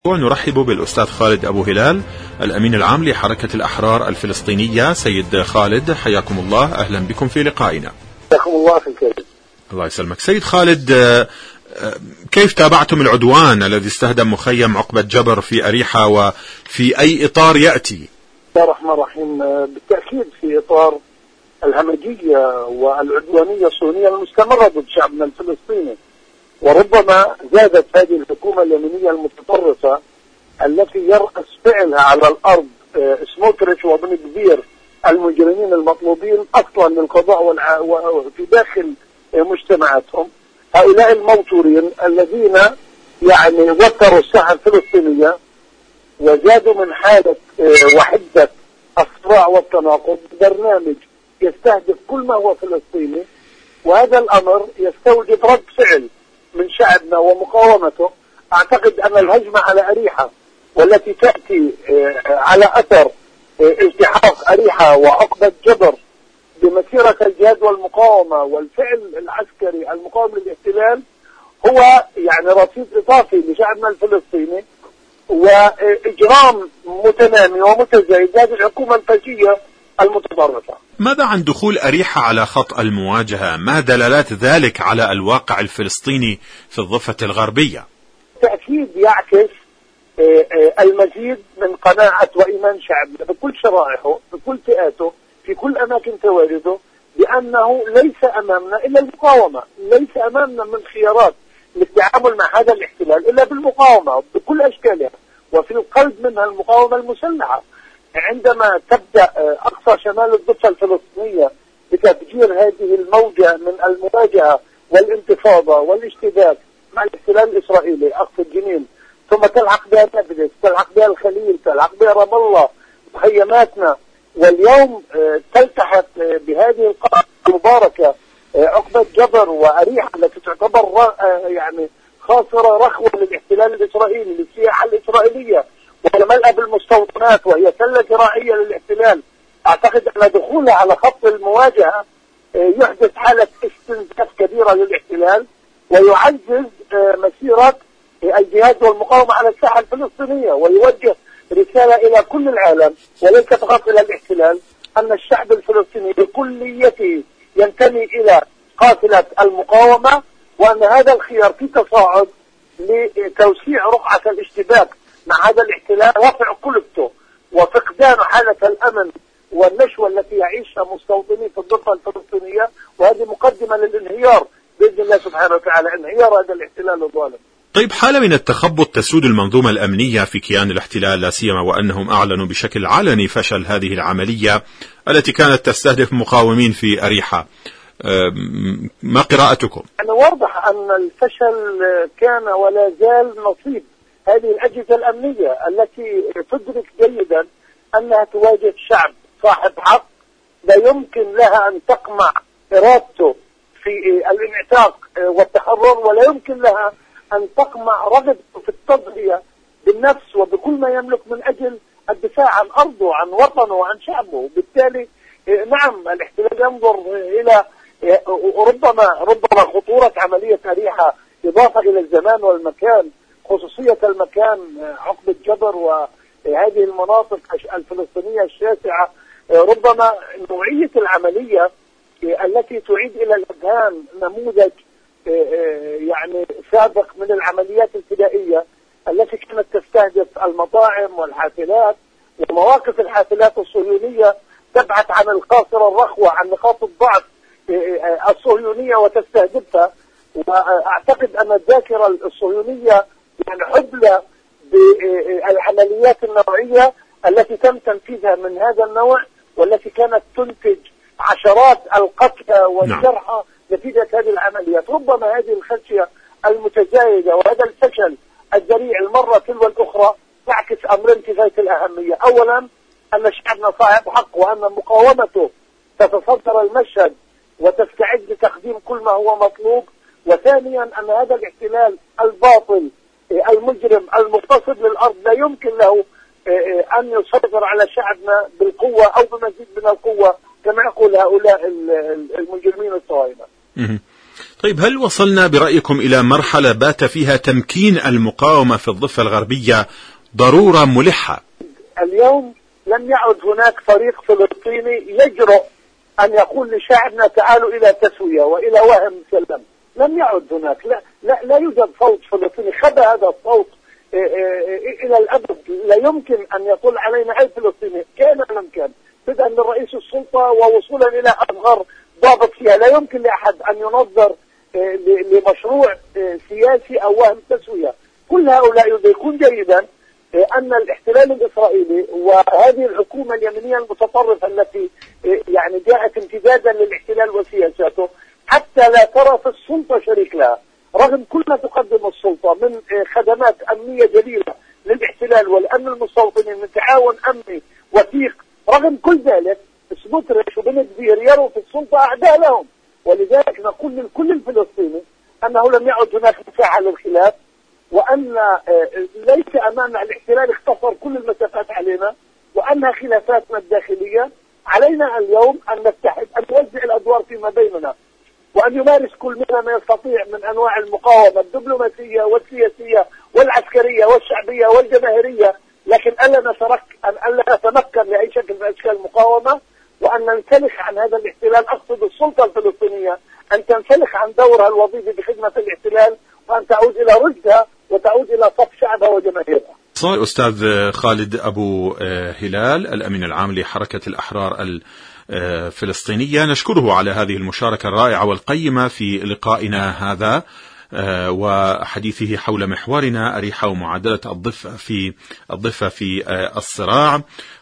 ونرحب بالأستاذ خالد أبو هلال الأمين العام لحركة الأحرار الفلسطينية. سيد خالد حياكم الله، أهلا بكم في لقائنا. حياكم الله في الكريم. الله يسلمك. سيد خالد، كيف تابعتم العدوان الذي استهدم مخيم عقبة جبر في أريحة وفي أي إطار يأتي؟ بسم الله الرحمن الرحيم. بالتأكيد في إطار الهمجية والعدوانية الصهيونية المستمرة ضد شعبنا الفلسطيني، وربما زادت هذه الحكومة اليمينية المتطرفة التي يرأس فعلها على الأرض سموتريتش وبن كبير المجرمين المطلوبين أصلا للقضاء في داخل مجتمعاتهم. هؤلاء الموتورين الذين وتروا الساحة الفلسطينية وزادوا من حالة وحدة الصراع والتناقض برنامج يستهدف كل ما هو فلسطيني، وهذا الأمر يستوجب رد فعل من شعبنا ومقاومته. أعتقد أن الهجمة على أريحة والتي تأتي على أثر التحاق أريحة وعقبة جبر بمسيرة الجهاد والمقاومة والفعل العسكري المقاوم للاحتلال هو رصيد إضافي لشعبنا الفلسطيني وإجرام متنامي ومتزايد هذه الحكومة الفاشية المتطرفة. ماذا عن دخول أريحة على خط المواجهة؟ ما دلالات ذلك على الواقع الفلسطيني في الضفة الغربية؟ تأكيد يعكس المزيد من قناعة وإيمان شعبنا بكل شرائحه بكل فئاته في كل أماكن تواجده بأنه ليس أمامنا إلا المقاومة، ليس أمامنا من خيارات للتعامل مع هذا الاحتلال إلا بالمقاومة بكل أشكالها، وفي القلب منها المقاومة المسلحة. عندما تبدأ أقصى شمال الضفة الفلسطينية بتفجير هذه الموجة من المواجهة والانتفاضة والاشتباك مع الاحتلال الإسرائيلي أقصى الجنين، ثم تلحق بها نابلس، تلحق بها الخليل، تلحق بها رام الله، مخيماتنا، واليوم تلتحق بهذه القاعدة المباركة عقبة جبر وأريحة التي تعتبر خاصرة رخوة للاحتلال الإسرائيلي للسياحة الإسرائيلية وملأ بالمستوطنات وهي سلة زراعية للاحتلال. أعتقد أن دخولها على خط المواجهة يحدث حالة استنزاف كبيرة للاحتلال ويعزز مسيرة الجهاد والمقاومة على الساحة الفلسطينية، ويوجه رسالة إلى كل العالم وليس فقط إلى الاحتلال أن الشعب الفلسطيني بكليته ينتمي إلى قافلة المقاومة، وأن هذا الخيار في تصاعد لتوسيع رقعة الاشتباك مع هذا الاحتلال، رفع كلفته وفقدان حالة الأمن والنشوة التي يعيشها مستوطنين في الضفة الفلسطينية، وهذه مقدمة للانهيار بإذن الله سبحانه وتعالى، انهيار هذا الاحتلال الظالم. طيب، حالة من التخبط تسود المنظومة الأمنية في كيان الاحتلال، لا سيما وأنهم أعلنوا بشكل علني فشل هذه العملية التي كانت تستهدف مقاومين في أريحة. ما قراءتكم؟ واضح أن الفشل كان ولا زال نصيب هذه الأجهزة الأمنية التي تدرك جيدا أنها تواجه شعب صاحب حق لا يمكن لها أن تقمع إرادته في الانعتاق والتحرر، ولا يمكن لها أن تقمع رغبته في التضحية بالنفس وبكل ما يملك من أجل الدفاع عن أرضه عن وطنه وعن شعبه. بالتالي نعم الاحتلال ينظر إلى ربما خطورة عملية أريحة إضافة إلى الزمان والمكان، خصوصية المكان عقبة جبر وهذه المناطق الفلسطينية الشاسعة، ربما نوعية العملية التي تعيد إلى الأذهان نموذج سابق من العمليات الفدائية التي كانت تستهدف المطاعم والحافلات ومواقف الحافلات الصهيونية، تبحث عن القاصرة الرخوة عن نقاط الضعف الصهيونية وتستهدفها. وأعتقد أن الذاكرة الصهيونية حبلى بالعمليات النوعية التي تم تنفيذها من هذا النوع، والتي كانت تنتج عشرات القتلى والجرحى نتيجة هذه العمليات. ربما هذه الخشية المتزايدة وهذا الفشل الذريع المرة تلو الأخرى تعكس أمرين في غاية الأهمية. أولا أن شعبنا صاحب حق وأن مقاومته تتصدر المشهد وتستعد لتقديم كل ما هو مطلوب، وثانيا أن هذا الاحتلال الباطل المجرم المغتصب للأرض لا يمكن له أن يسيطر على شعبنا بالقوة أو بمزيد من القوة كما يقول هؤلاء المجرمين الصهاينة. طيب، هل وصلنا برأيكم إلى مرحلة بات فيها تمكين المقاومة في الضفة الغربية ضرورة ملحة؟ اليوم لم يعد هناك فريق فلسطيني يجرؤ أن يقول لشعبنا تعالوا إلى تسوية وإلى وهم سلم. لم يعد هناك، لا يوجد صوت فلسطيني. خبى هذا الصوت إلى الأبد. لا يمكن أن يطل علينا أي فلسطيني كان لم كان، بدءا من رئيس السلطة ووصولا إلى أصغر ضابط فيها. لا يمكن لأحد أن ينظر لمشروع سياسي أو وهم تسوية. كل هؤلاء يدركون جيدا أن الاحتلال الإسرائيلي وهذه الحكومة اليمنية المتطرفة التي يعني جاءت امتدادا للاحتلال وسياساته حتى لا ترى في السلطة شريك لها، رغم كل ما تقدم السلطة من خدمات أمنية جليلة للاحتلال والأمن المستوطنين، من تعاون أمني وثيق. رغم كل ذلك سموتريتش وبن كبير يروا في السلطة أعداء لهم. ولذلك نقول لكل الفلسطيني أنه لم يعد هناك مساحة للخلاف، وأن ليس أمامنا الاحتلال اختصر كل المسافات علينا، وأنها خلافاتنا الداخلية. علينا اليوم أن نتحد، أن نوزع الأدوار فيما بيننا، وأن يمارس كل منا ما يستطيع من أنواع المقاومة الدبلوماسية والسياسية والعسكرية والشعبية والجماهيرية، لكن ألا نتمكن لأي شكل من أشكال المقاومة، وأن ننسلخ عن هذا الاحتلال. أقصد السلطة الفلسطينية أن تنسلخ عن دورها الوظيفي بخدمة الاحتلال، وأن تعود إلى رشدها وتعود إلى صف شعبها وجماهيرها. أستاذ خالد أبو هلال، الأمين العام لحركة الأحرار الفلسطينية، نشكره على هذه المشاركة الرائعة والقيمة في لقائنا هذا وحديثه حول محورنا أريحة ومعادلة الضفة في الصراع.